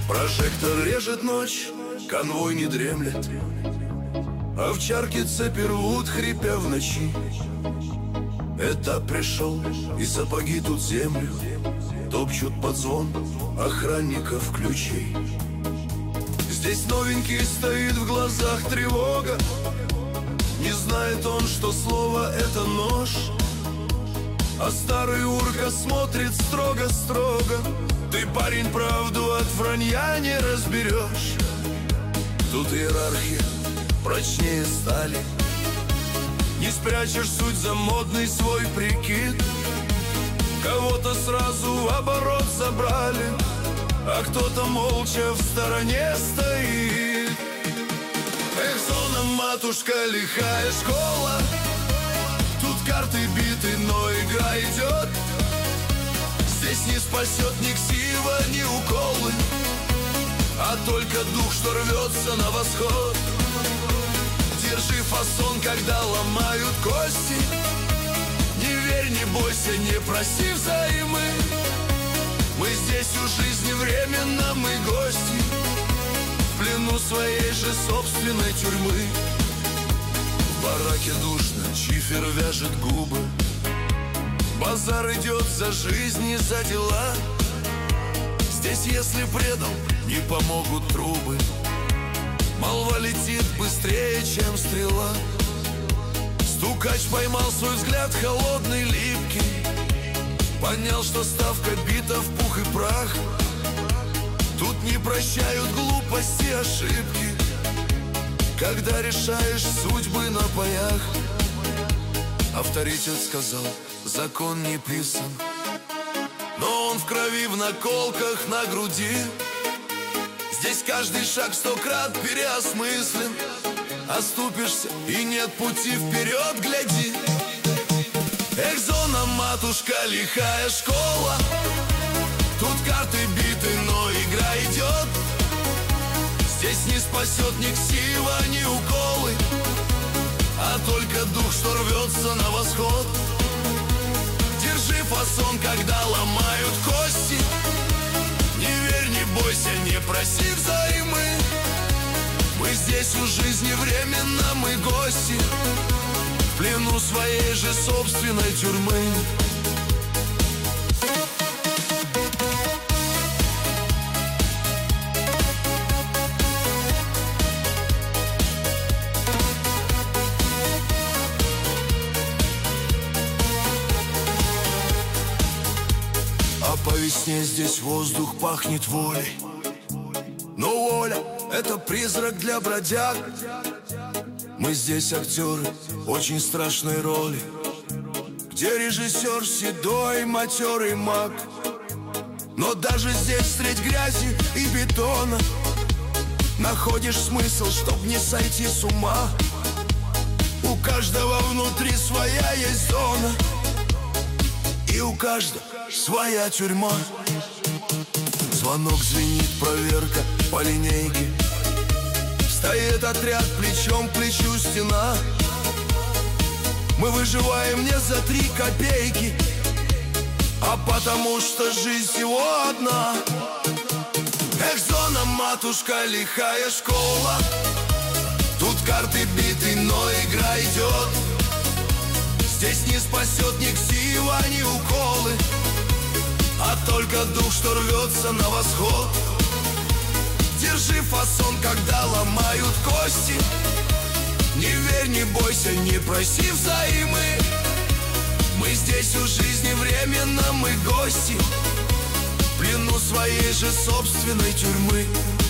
Прожектор режет ночь, конвой не дремлет. Овчарки цепи рвут, хрипя в ночи. Этап пришел, и сапоги тут землю топчут под звон охранников ключей. Здесь новенький стоит, в глазах тревога. Не знает он, что слово — это нож. А старый урка смотрит строго-строго. Ты, парень, правду от вранья не разберешь. Тут иерархия прочнее стали. Не спрячешь суть за модный свой прикид. Кого-то сразу в оборот забрали, а кто-то молча в стороне стоит. Эх, зона, матушка, лихая школа. Тут карты биты, но игра идет. Здесь не спасет ни ксива, ни уколы, а только дух, что рвется на восход. Держи фасон, когда ломают кости. Не верь, не бойся, не проси взаймы. Мы здесь у жизни временно, мы гости, в плену своей же собственной тюрьмы. В бараке душно, чифер вяжет губы. Базар идет за жизнь и за дела. Здесь, если предал, не помогут трубы. Молва летит быстрее, чем стрела. Стукач поймал свой взгляд холодный, липкий. Понял, что ставка бита в пух и прах. Тут не прощают глупости, ошибки, когда решаешь судьбы на боях. Авторитет сказал, закон не писан, но он в крови, в наколках на груди. Здесь каждый шаг 100 крат переосмыслен. Оступишься и нет пути вперед, гляди. Эх, зона, матушка, лихая школа. Тут карты биты, но игра идет. Здесь не спасет ни ксива, ни уколы, а только дух, что рвется на восход. Держи фасон, когда ломают кости. Не верь, не бойся, не проси взаймы. Мы здесь у жизни временно, мы гости, в плену своей же собственной тюрьмы. А по весне здесь воздух пахнет волей. Но воля — это призрак для бродяг. Мы здесь актеры очень страшной роли, где режиссер седой, матерый маг. Но даже здесь средь грязи и бетона находишь смысл, чтоб не сойти с ума. У каждого внутри своя есть зона, и у каждого своя тюрьма. Звонок звенит, проверка по линейке. Стоит отряд плечом к плечу, стена. Мы выживаем не за 3 копейки, а потому что жизнь всего одна. Эх, зона, матушка, лихая школа. Тут карты биты, но игра идет. Здесь не спасет ни ксива, ни уколы, а только дух, что рвется на восход. Держи фасон, когда ломают кости. Не верь, не бойся, не проси взаймы. Мы здесь у жизни временно, мы гости, в плену своей же собственной тюрьмы.